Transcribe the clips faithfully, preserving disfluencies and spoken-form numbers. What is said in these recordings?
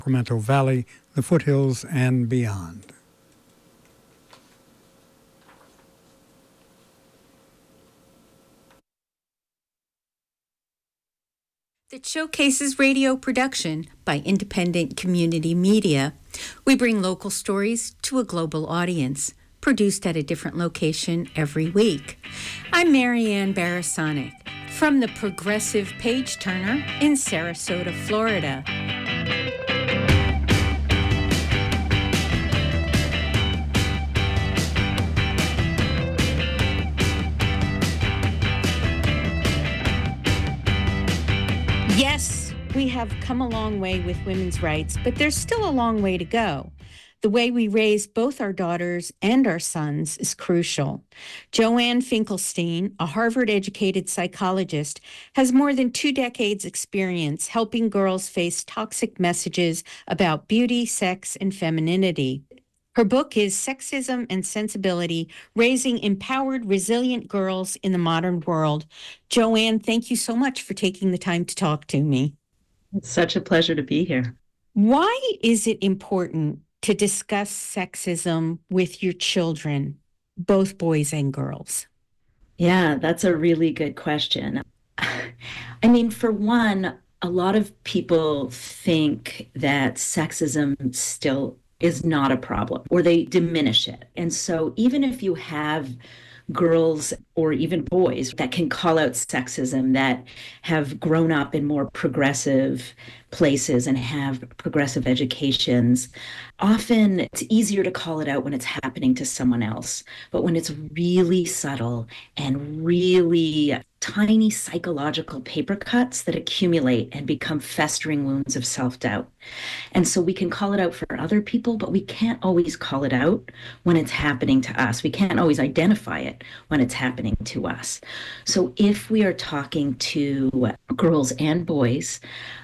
Sacramento Valley, the foothills, and beyond. That showcases radio production by independent community media. We bring local stories to a global audience, produced at a different location every week. I'm Marianne Barasonic from the Progressive Page Turner in Sarasota, Florida. Yes, we have come a long way with women's rights, but there's still a long way to go. The way we raise both our daughters and our sons is crucial. Joanne Finkelstein, a Harvard-educated psychologist, has more than two decades' experience helping girls face toxic messages about beauty, sex, and femininity. Her book is Sexism and Sensibility, Raising Empowered, Resilient Girls in the Modern World. Joanne, thank you so much for taking the time to talk to me. It's such a pleasure to be here. Why is it important to discuss sexism with your children, both boys and girls? Yeah, that's a really good question. I mean, for one, a lot of people think that sexism still is not a problem, or they diminish it. And so even if you have girls or even boys that can call out sexism, that have grown up in more progressive places and have progressive educations, often it's easier to call it out when it's happening to someone else. But when it's really subtle and really tiny psychological paper cuts that accumulate and become festering wounds of self-doubt. And so we can call it out for other people, but we can't always call it out when it's happening to us. We can't always identify it when it's happening to us. So if we are talking to girls and boys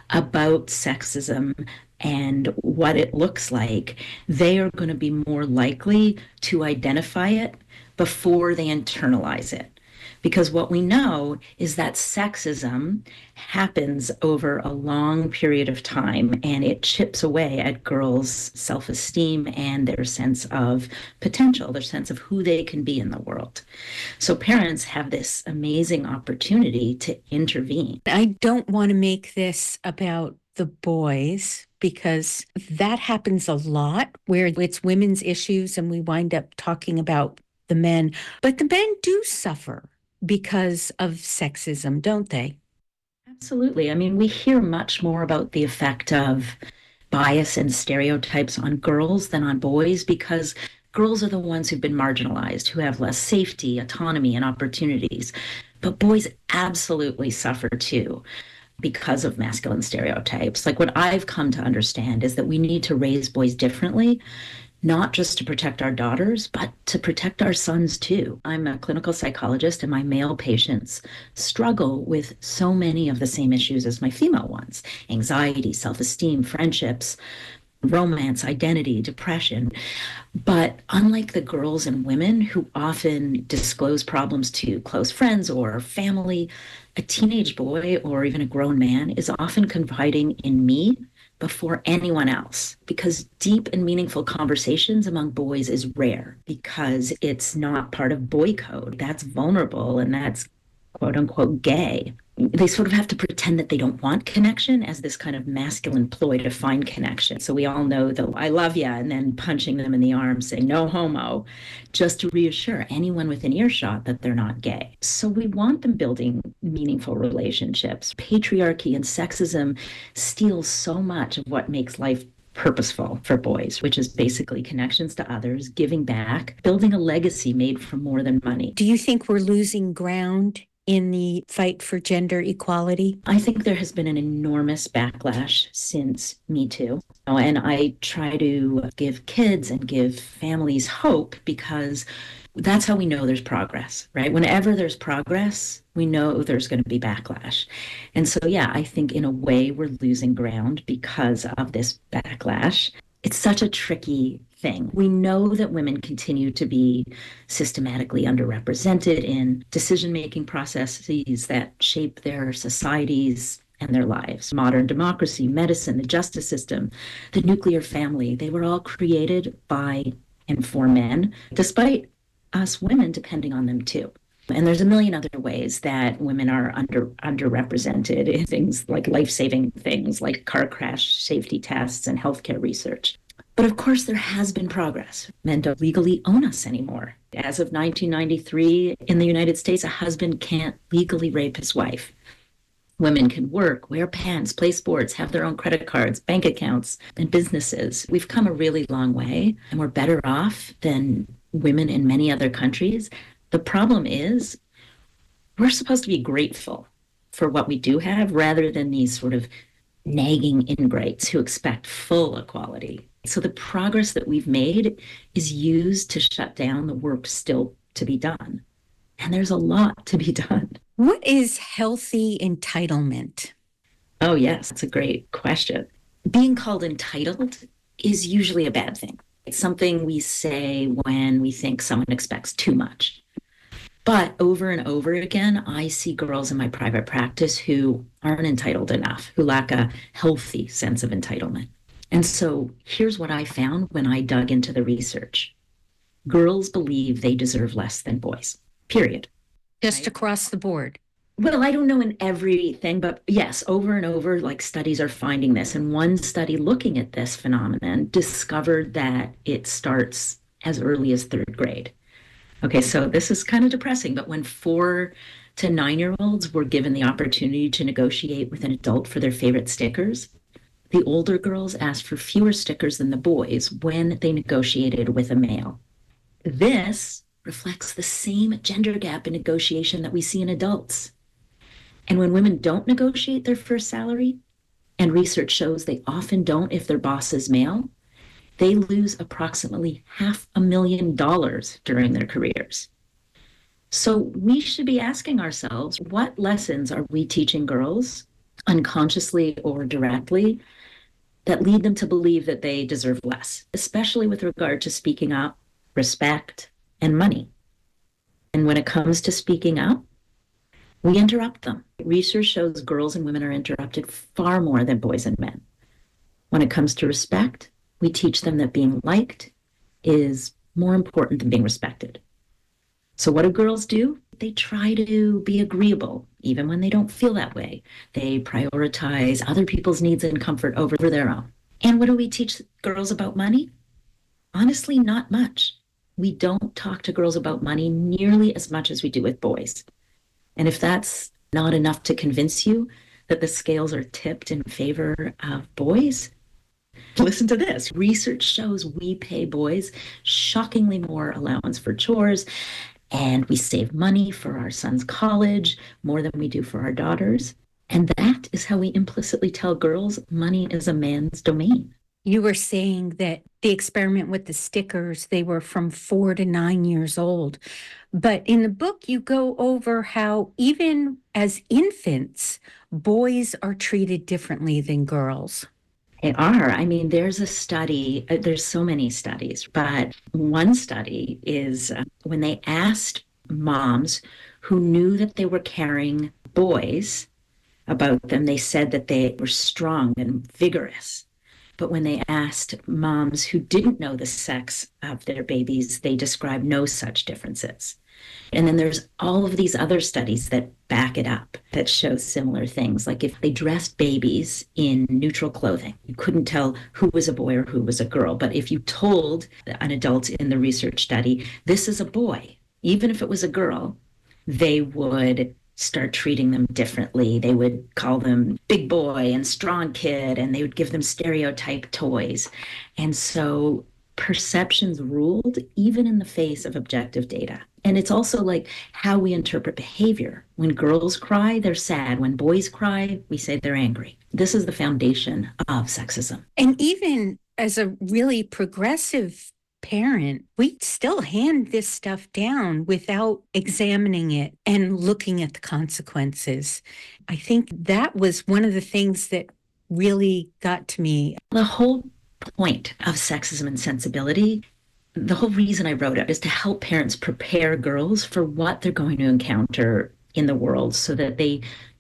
about sexism and what it looks like, they are going to be more likely to identify it before they internalize it. Because what we know is that sexism happens over a long period of time, and it chips away at girls' self-esteem and their sense of potential, their sense of who they can be in the world. So parents have this amazing opportunity to intervene. I don't want to make this about the boys, because that happens a lot where it's women's issues and we wind up talking about the men. But the men do suffer because of sexism, don't they? Absolutely. I mean, we hear much more about the effect of bias and stereotypes on girls than on boys, because girls are the ones who've been marginalized, who have less safety, autonomy, and opportunities. But boys absolutely suffer too because of masculine stereotypes. Like, what I've come to understand is that we need to raise boys differently, not just to protect our daughters, but to protect our sons too. I'm a clinical psychologist, and my male patients struggle with so many of the same issues as my female ones: anxiety, self-esteem, friendships, romance, identity, depression. But unlike the girls and women who often disclose problems to close friends or family, a teenage boy or even a grown man is often confiding in me before anyone else, because deep and meaningful conversations among boys is rare, because it's not part of boy code. That's vulnerable and that's quote unquote gay. They sort of have to pretend that they don't want connection as this kind of masculine ploy to find connection. So we all know the I love ya, and then punching them in the arm saying no homo, just to reassure anyone within earshot that they're not gay. So we want them building meaningful relationships. Patriarchy and sexism steal so much of what makes life purposeful for boys, which is basically connections to others, giving back, building a legacy made from more than money. Do you think we're losing ground in the fight for gender equality? I think there has been an enormous backlash since Me Too. And I try to give kids and give families hope, because that's how we know there's progress, right? Whenever there's progress, we know there's going to be backlash. And so, yeah, I think in a way we're losing ground because of this backlash. It's such a tricky thing. We know that women continue to be systematically underrepresented in decision-making processes that shape their societies and their lives. Modern democracy, medicine, the justice system, the nuclear family, they were all created by and for men, despite us women depending on them too. And there's a million other ways that women are under underrepresented in things like life-saving things like car crash safety tests and healthcare research. But of course, there has been progress. Men don't legally own us anymore. As of nineteen ninety-three, in the United States, a husband can't legally rape his wife. Women can work, wear pants, play sports, have their own credit cards, bank accounts, and businesses. We've come a really long way, and we're better off than women in many other countries. The problem is we're supposed to be grateful for what we do have rather than these sort of nagging ingrates who expect full equality. So the progress that we've made is used to shut down the work still to be done. And there's a lot to be done. What is healthy entitlement? Oh, yes, that's a great question. Being called entitled is usually a bad thing. It's something we say when we think someone expects too much. But over and over again, I see girls in my private practice who aren't entitled enough, who lack a healthy sense of entitlement. And so here's what I found when I dug into the research. Girls believe they deserve less than boys, period. Just Right. across the board. Well, I don't know in everything, but yes, over and over, like studies are finding this. And one study looking at this phenomenon discovered that it starts as early as third grade. Okay, so this is kind of depressing, but when four to nine-year-olds were given the opportunity to negotiate with an adult for their favorite stickers, the older girls asked for fewer stickers than the boys when they negotiated with a male. This reflects the same gender gap in negotiation that we see in adults. And when women don't negotiate their first salary, and research shows they often don't if their boss is male, they lose approximately half a million dollars during their careers. So we should be asking ourselves, what lessons are we teaching girls, unconsciously or directly, that lead them to believe that they deserve less, especially with regard to speaking up, respect, and money? And when it comes to speaking up, we interrupt them. Research shows girls and women are interrupted far more than boys and men. When it comes to respect, we teach them that being liked is more important than being respected. So what do girls do? They try to be agreeable, even when they don't feel that way. They prioritize other people's needs and comfort over their own. And what do we teach girls about money? Honestly, not much. We don't talk to girls about money nearly as much as we do with boys. And if that's not enough to convince you that the scales are tipped in favor of boys, listen to this. Research shows we pay boys shockingly more allowance for chores, and we save money for our son's college more than we do for our daughters. And that is how we implicitly tell girls money is a man's domain. You were saying that the experiment with the stickers, they were from four to nine years old. But in the book, you go over how even as infants, boys are treated differently than girls. They are. I mean, there's a study, uh, there's so many studies, but one study is uh, when they asked moms who knew that they were carrying boys about them, they said that they were strong and vigorous. But when they asked moms who didn't know the sex of their babies, they described no such differences. And then there's all of these other studies that back it up, that show similar things. Like if they dressed babies in neutral clothing, you couldn't tell who was a boy or who was a girl. But if you told an adult in the research study, this is a boy, even if it was a girl, they would start treating them differently. They would call them big boy and strong kid, and they would give them stereotype toys. And so perceptions ruled even in the face of objective data. And it's also like how we interpret behavior. When girls cry, they're sad. When boys cry, we say they're angry. This is the foundation of sexism. And even as a really progressive parent, we still hand this stuff down without examining it and looking at the consequences. I think that was one of the things that really got to me. The whole point of Sexism and Sensibility, the whole reason I wrote it is to help parents prepare girls for what they're going to encounter in the world so that they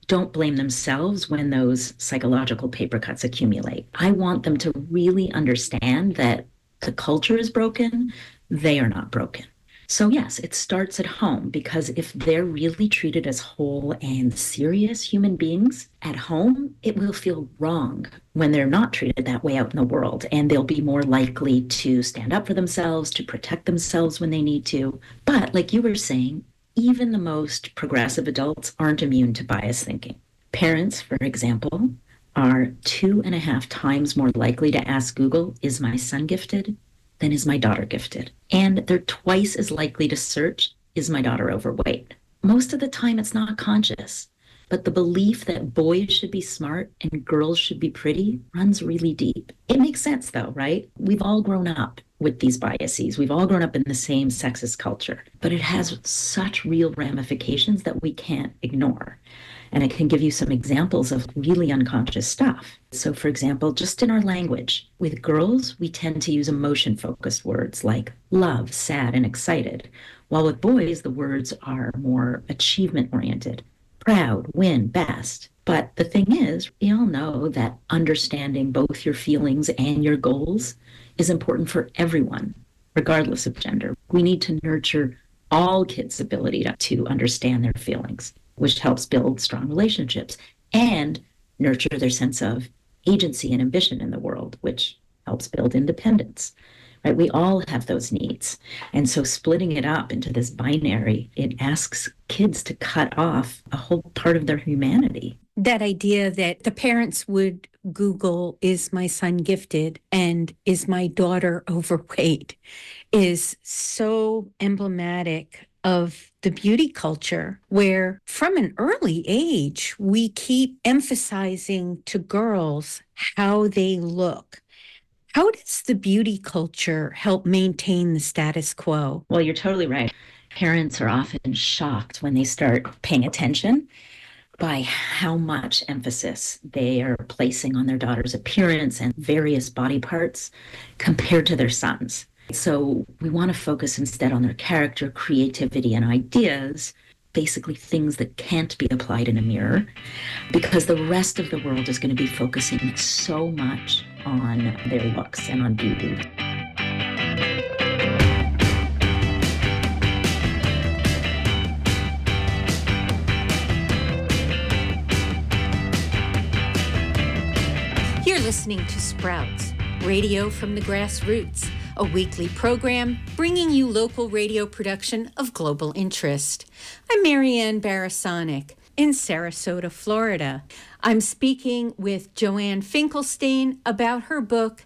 don't blame themselves when those psychological paper cuts accumulate. I want them to really understand that the culture is broken, they are not broken. So yes, it starts at home, because if they're really treated as whole and serious human beings at home, it will feel wrong when they're not treated that way out in the world. And they'll be more likely to stand up for themselves, to protect themselves when they need to. But like you were saying, even the most progressive adults aren't immune to bias thinking. Parents, for example, are two and a half times more likely to ask Google, "Is my son gifted?" than "Is my daughter gifted?" And they're twice as likely to search, "Is my daughter overweight?" Most of the time it's not conscious, but the belief that boys should be smart and girls should be pretty runs really deep. It makes sense though, right? We've all grown up with these biases. We've all grown up in the same sexist culture, but it has such real ramifications that we can't ignore. And I can give you some examples of really unconscious stuff. So for example, just in our language, with girls, we tend to use emotion-focused words like love, sad, and excited, while with boys, the words are more achievement-oriented, proud, win, best. But the thing is, we all know that understanding both your feelings and your goals is important for everyone, regardless of gender. We need to nurture all kids' ability to, to understand their feelings, which helps build strong relationships and nurture their sense of agency and ambition in the world, which helps build independence, right? We all have those needs. And so splitting it up into this binary, it asks kids to cut off a whole part of their humanity. That idea that the parents would Google, "Is my son gifted?" and "Is my daughter overweight?" is so emblematic of the beauty culture, where from an early age, we keep emphasizing to girls how they look. How does the beauty culture help maintain the status quo? Well, you're totally right. Parents are often shocked when they start paying attention by how much emphasis they are placing on their daughter's appearance and various body parts compared to their sons. So we want to focus instead on their character, creativity, and ideas, basically things that can't be applied in a mirror, because the rest of the world is going to be focusing so much on their looks and on beauty. You're listening to Sprouts, radio from the grassroots, a weekly program bringing you local radio production of global interest. I'm Marianne Barasonic in Sarasota, Florida. I'm speaking with Joanne Finkelstein about her book,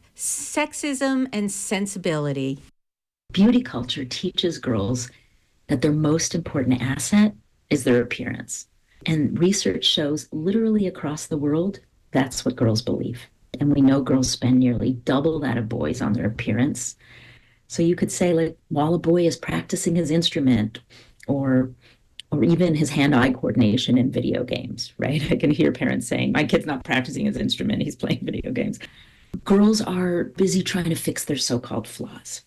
Sexism and Sensibility. Beauty culture teaches girls that their most important asset is their appearance. And research shows literally across the world, that's what girls believe. And we know girls spend nearly double that of boys on their appearance. So you could say, like, while a boy is practicing his instrument or or even his hand-eye coordination in video games, right? I can hear parents saying, "My kid's not practicing his instrument, he's playing video games." Girls are busy trying to fix their so-called flaws.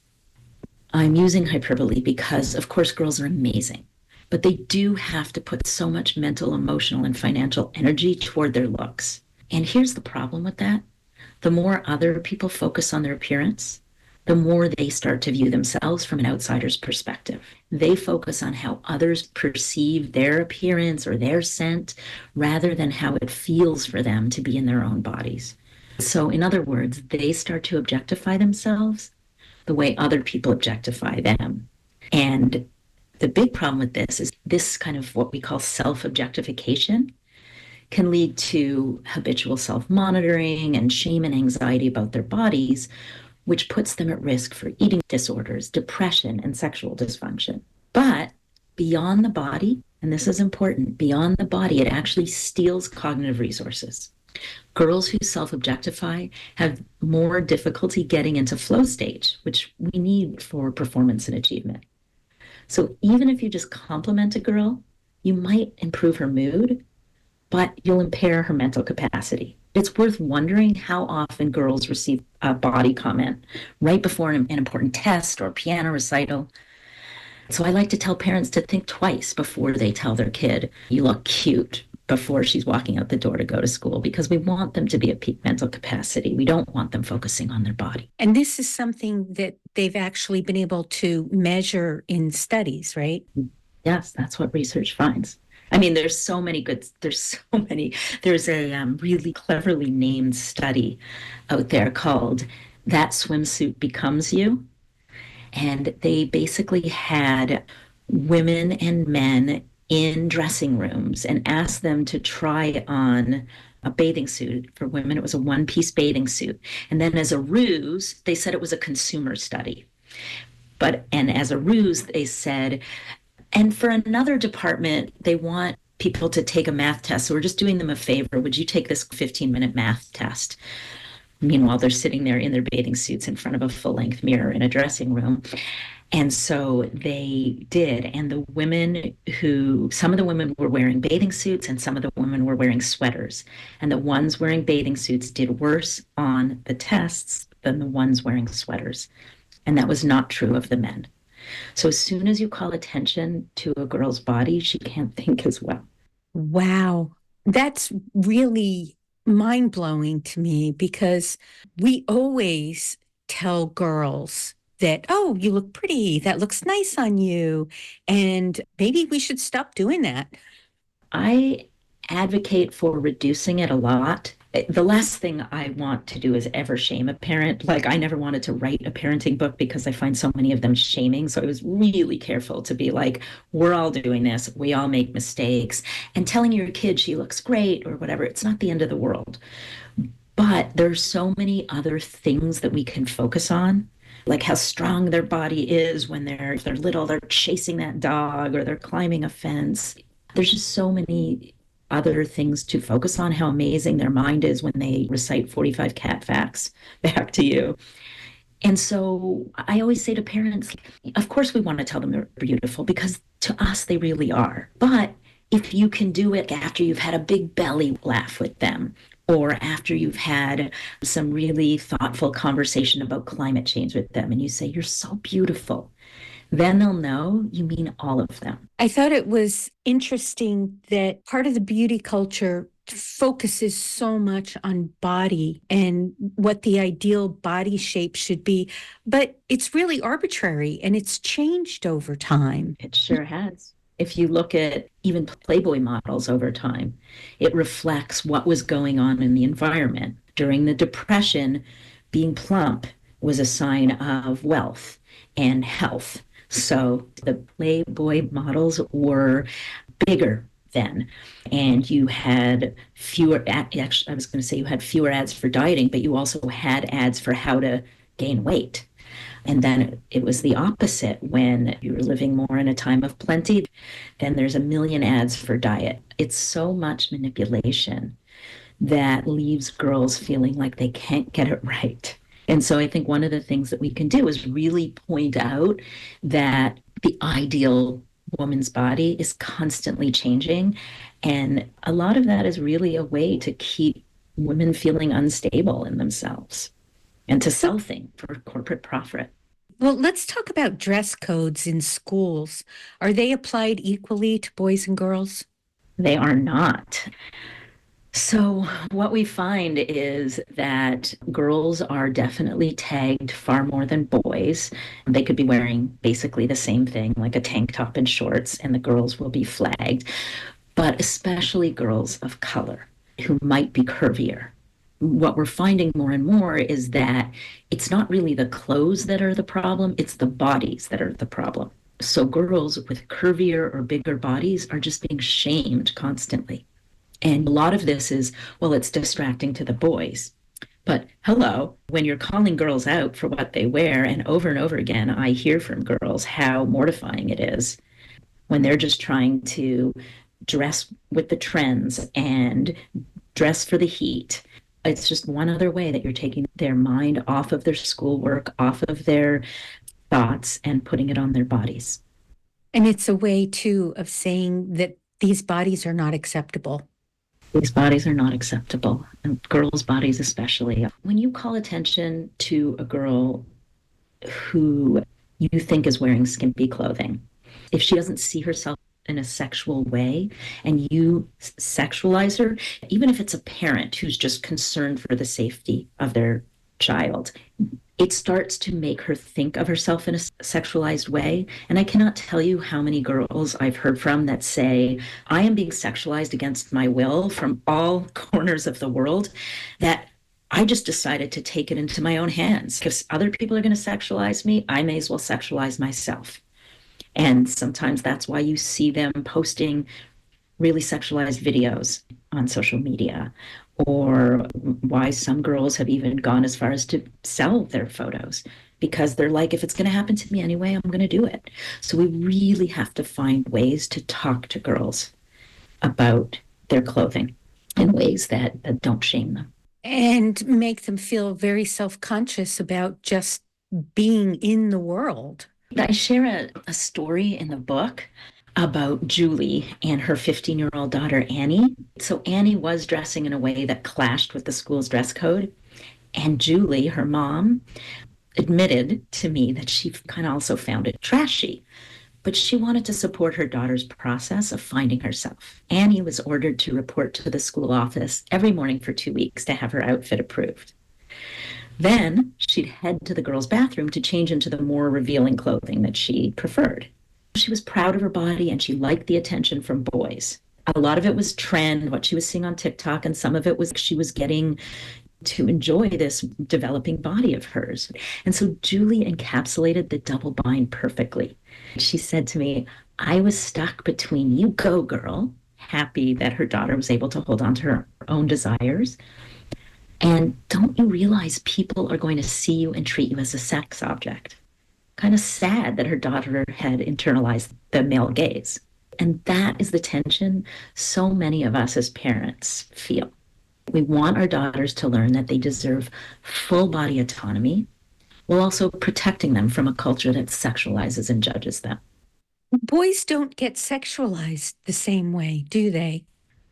I'm using hyperbole because, of course, girls are amazing, but they do have to put so much mental, emotional, and financial energy toward their looks. And here's the problem with that. The more other people focus on their appearance, the more they start to view themselves from an outsider's perspective. They focus on how others perceive their appearance or their scent rather than how it feels for them to be in their own bodies. So in other words, they start to objectify themselves the way other people objectify them. And the big problem with this is this kind of what we call self-objectification can lead to habitual self-monitoring and shame and anxiety about their bodies, which puts them at risk for eating disorders, depression, and sexual dysfunction. But beyond the body, and this is important, beyond the body, it actually steals cognitive resources. Girls who self-objectify have more difficulty getting into flow stage, which we need for performance and achievement. So even if you just compliment a girl, you might improve her mood, but you'll impair her mental capacity. It's worth wondering how often girls receive a body comment right before an, an important test or piano recital. So I like to tell parents to think twice before they tell their kid, "You look cute," before she's walking out the door to go to school, because we want them to be at peak mental capacity. We don't want them focusing on their body. And this is something that they've actually been able to measure in studies, right? Yes, that's what research finds. I mean, there's so many good, there's so many, there's a um, really cleverly named study out there called That Swimsuit Becomes You. And they basically had women and men in dressing rooms and asked them to try on a bathing suit. For women, it was a one-piece bathing suit. And then as a ruse, they said it was a consumer study. But, and as a ruse, they said, and for another department, they want people to take a math test. So we're just doing them a favor. Would you take this fifteen-minute math test? Meanwhile, they're sitting there in their bathing suits in front of a full-length mirror in a dressing room. And so they did. And the women who, some of the women were wearing bathing suits and some of the women were wearing sweaters. And the ones wearing bathing suits did worse on the tests than the ones wearing sweaters. And that was not true of the men. So as soon as you call attention to a girl's body, she can't think as well. Wow. That's really mind-blowing to me, because we always tell girls that, oh, you look pretty, that looks nice on you, and maybe we should stop doing that. I advocate for reducing it a lot. The last thing I want to do is ever shame a parent. Like, I never wanted to write a parenting book because I find so many of them shaming. So I was really careful to be like, we're all doing this. We all make mistakes. And telling your kid she looks great or whatever, it's not the end of the world. But there's so many other things that we can focus on, like how strong their body is when they're, if they're little, they're chasing that dog or they're climbing a fence. There's just so many other things to focus on, how amazing their mind is when they recite forty-five cat facts back to you. And so I always say to parents, of course we want to tell them they're beautiful, because to us they really are. But if you can do it after you've had a big belly laugh with them, or after you've had some really thoughtful conversation about climate change with them, and you say, you're so beautiful, then they'll know you mean all of them. I thought it was interesting that part of the beauty culture focuses so much on body and what the ideal body shape should be, but it's really arbitrary and it's changed over time. It sure has. If you look at even Playboy models over time, it reflects what was going on in the environment. During the Depression, being plump was a sign of wealth and health. So the Playboy models were bigger then, and you had fewer, actually, I was going to say you had fewer ads for dieting, but you also had ads for how to gain weight. And then it was the opposite. When you were living more in a time of plenty, then there's a million ads for diet. It's so much manipulation that leaves girls feeling like they can't get it right. And so I think one of the things that we can do is really point out that the ideal woman's body is constantly changing. And a lot of that is really a way to keep women feeling unstable in themselves and to sell things for corporate profit. Well, let's talk about dress codes in schools. Are they applied equally to boys and girls? They are not. So what we find is that girls are definitely tagged far more than boys. They could be wearing basically the same thing, like a tank top and shorts, and the girls will be flagged. But especially girls of color who might be curvier. What we're finding more and more is that it's not really the clothes that are the problem, it's the bodies that are the problem. So girls with curvier or bigger bodies are just being shamed constantly. And a lot of this is, well, it's distracting to the boys. But hello, when you're calling girls out for what they wear, and over and over again, I hear from girls how mortifying it is when they're just trying to dress with the trends and dress for the heat. It's just one other way that you're taking their mind off of their schoolwork, off of their thoughts, and putting it on their bodies. And it's a way, too, of saying that these bodies are not acceptable. These bodies are not acceptable, and girls' bodies especially. When you call attention to a girl who you think is wearing skimpy clothing, if she doesn't see herself in a sexual way and you sexualize her, even if it's a parent who's just concerned for the safety of their child, it starts to make her think of herself in a sexualized way. And I cannot tell you how many girls I've heard from that say, I am being sexualized against my will from all corners of the world, that I just decided to take it into my own hands. If other people are going to sexualize me, I may as well sexualize myself. And sometimes that's why you see them posting really sexualized videos on social media, or why some girls have even gone as far as to sell their photos, because they're like, if it's going to happen to me anyway, I'm going to do it. So we really have to find ways to talk to girls about their clothing in ways that, that don't shame them. And make them feel very self-conscious about just being in the world. I share a, a story in the book about Julie and her fifteen-year-old daughter, Annie. So Annie was dressing in a way that clashed with the school's dress code. And Julie, her mom, admitted to me that she kind of also found it trashy, but she wanted to support her daughter's process of finding herself. Annie was ordered to report to the school office every morning for two weeks to have her outfit approved. Then she'd head to the girls' bathroom to change into the more revealing clothing that she preferred. She was proud of her body and she liked the attention from boys. A lot of it was trend, what she was seeing on TikTok, and some of it was she was getting to enjoy this developing body of hers. And so Julie encapsulated the double bind perfectly. She said to me, I was stuck between you go, girl, happy that her daughter was able to hold on to her own desires, and don't you realize people are going to see you and treat you as a sex object? Kind of sad that her daughter had internalized the male gaze. And that is the tension so many of us as parents feel. We want our daughters to learn that they deserve full body autonomy, while also protecting them from a culture that sexualizes and judges them. Boys don't get sexualized the same way, do they?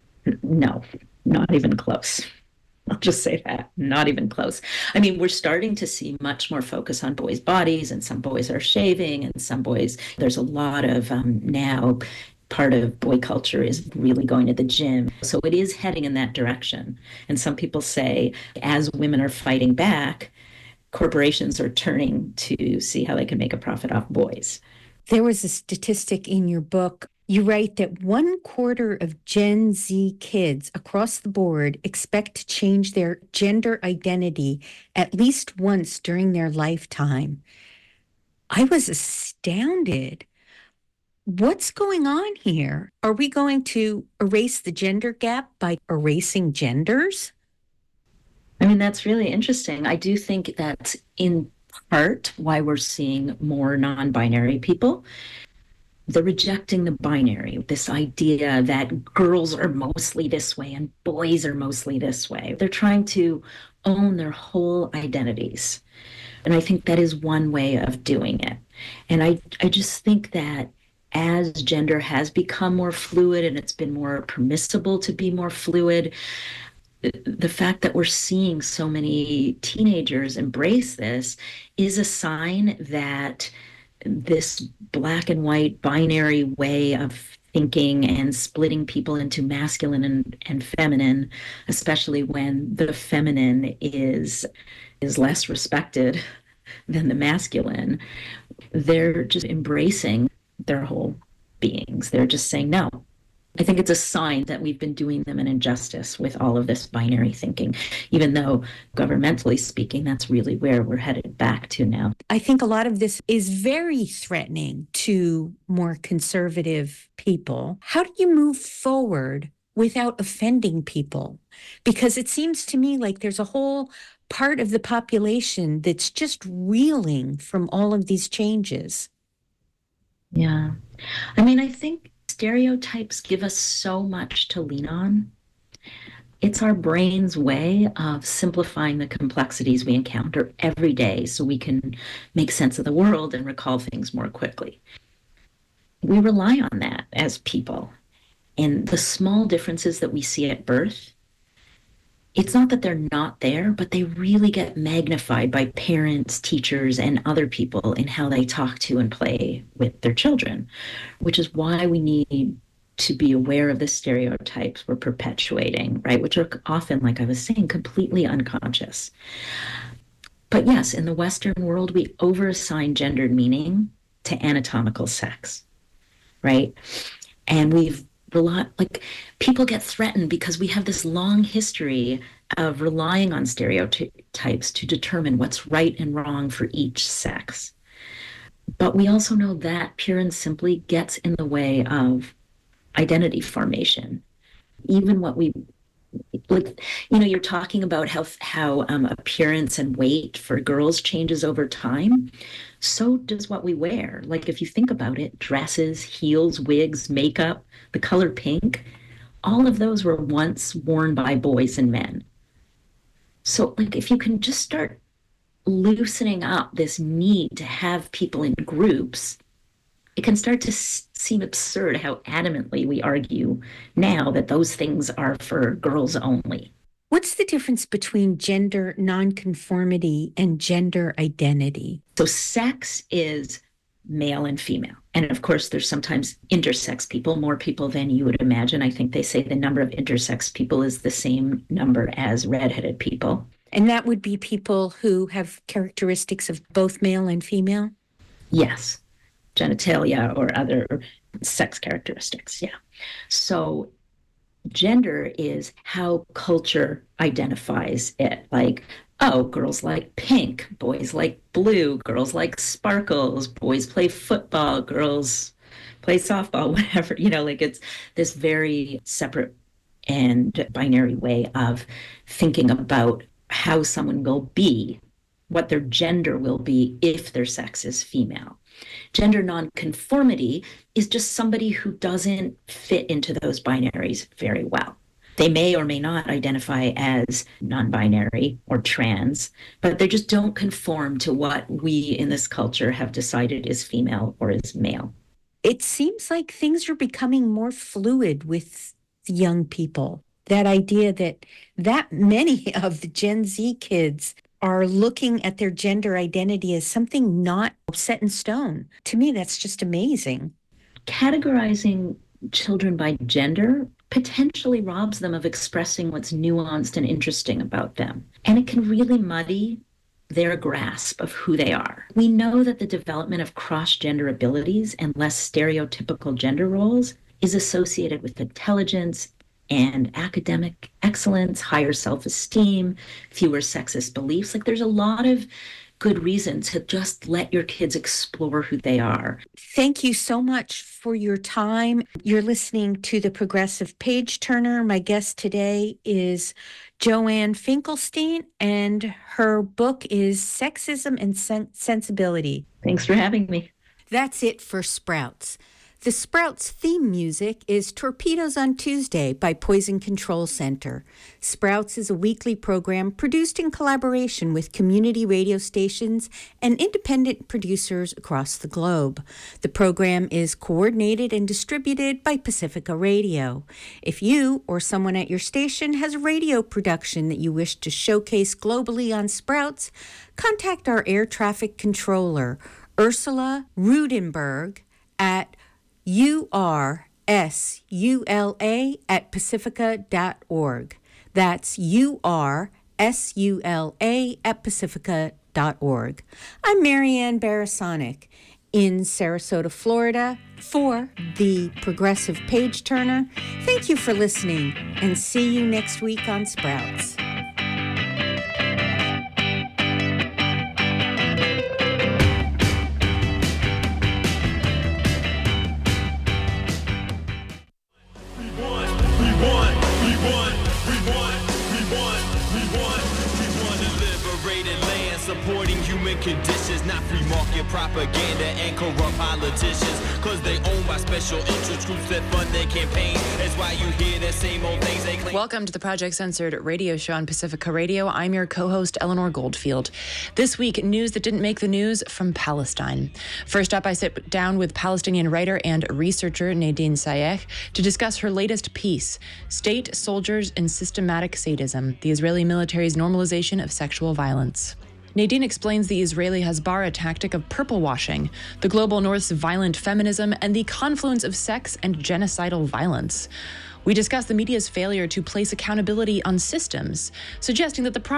No, not even close. I'll just say that, not even close. I mean, we're starting to see much more focus on boys' bodies, and some boys are shaving, and some boys, there's a lot of um, now part of boy culture is really going to the gym. So it is heading in that direction. And some people say, as women are fighting back, corporations are turning to see how they can make a profit off boys. There was a statistic in your book. You write that one quarter of Gen Z kids across the board expect to change their gender identity at least once during their lifetime. I was astounded. What's going on here? Are we going to erase the gender gap by erasing genders? I mean, that's really interesting. I do think that's in part why we're seeing more non-binary people. The rejecting the binary, this idea that girls are mostly this way and boys are mostly this way. They're trying to own their whole identities. And I think that is one way of doing it. And I, I just think that as gender has become more fluid and it's been more permissible to be more fluid, the fact that we're seeing so many teenagers embrace this is a sign that this black and white binary way of thinking and splitting people into masculine and, and feminine, especially when the feminine is is less respected than the masculine, they're just embracing their whole beings. They're just saying no. I think it's a sign that we've been doing them an injustice with all of this binary thinking, even though governmentally speaking, that's really where we're headed back to now. I think a lot of this is very threatening to more conservative people. How do you move forward without offending people? Because it seems to me like there's a whole part of the population that's just reeling from all of these changes. Yeah. I mean, I think stereotypes give us so much to lean on. It's our brain's way of simplifying the complexities we encounter every day so we can make sense of the world and recall things more quickly. We rely on that as people. And the small differences that we see at birth it's not that they're not there, but they really get magnified by parents, teachers, and other people in how they talk to and play with their children, which is why we need to be aware of the stereotypes we're perpetuating, right? Which are often, like I was saying, completely unconscious. But yes, in the Western world, we overassign gendered meaning to anatomical sex, right? And we've rely like people get threatened because we have this long history of relying on stereotypes to determine what's right and wrong for each sex. But we also know that pure and simply gets in the way of identity formation. Even what we like, you know, you're talking about how how um, appearance and weight for girls changes over time. So does what we wear. Like if you think about it, dresses, heels, wigs, makeup, the color pink, all of those were once worn by boys and men. So like if you can just start loosening up this need to have people in groups, it can start to s- seem absurd how adamantly we argue now that those things are for girls only. What's the difference between gender nonconformity and gender identity? So sex is male and female. And of course, there's sometimes intersex people, more people than you would imagine. I think they say the number of intersex people is the same number as redheaded people. And that would be people who have characteristics of both male and female? Yes. Genitalia or other sex characteristics. Yeah. So gender is how culture identifies it. Like, oh, girls like pink, boys like blue, girls like sparkles, boys play football, girls play softball, whatever. You know, like it's this very separate and binary way of thinking about how someone will be, what their gender will be if their sex is female. Gender nonconformity is just somebody who doesn't fit into those binaries very well. They may or may not identify as non-binary or trans, but they just don't conform to what we in this culture have decided is female or is male. It seems like things are becoming more fluid with young people. That idea that that many of the Gen Z kids are looking at their gender identity as something not set in stone. To me, that's just amazing. Categorizing children by gender potentially robs them of expressing what's nuanced and interesting about them. And it can really muddy their grasp of who they are. We know that the development of cross-gender abilities and less stereotypical gender roles is associated with intelligence and academic excellence, higher self-esteem, fewer sexist beliefs. Like there's a lot of good reason to just let your kids explore who they are. Thank you so much for your time. You're listening to The Progressive Page Turner. My guest today is Joanne Finkelstein, and her book is Sexism and Sen- Sensibility. Thanks for having me. That's it for Sprouts. The Sprouts theme music is Torpedoes on Tuesday by Poison Control Center. Sprouts is a weekly program produced in collaboration with community radio stations and independent producers across the globe. The program is coordinated and distributed by Pacifica Radio. If you or someone at your station has a radio production that you wish to showcase globally on Sprouts, contact our air traffic controller, Ursula Rudenberg, at U R S U L A at pacifica dot org. That's U R S U L A at pacifica dot org. I'm Marianne Barasonic in Sarasota, Florida for the Progressive Page Turner. Thank you for listening and see you next week on Sprouts. Liberated lands. supporting human conditions, not free market propaganda and corrupt politicians, cause they owned by special interest groups that fund their campaign. That's why you hear the same old things they claim. Welcome to the Project Censored radio show on Pacifica Radio. I'm your co-host, Eleanor Goldfield. This week, news that didn't make the news from Palestine. First up, I sit down with Palestinian writer and researcher Nadine Sayegh to discuss her latest piece, State, Soldiers, and Systematic Sadism, the Israeli military's normalization of sexual violence. Nadine explains the Israeli Hasbara tactic of purple washing, the global north's violent feminism, and the confluence of sex and genocidal violence. We discuss the media's failure to place accountability on systems, suggesting that the problem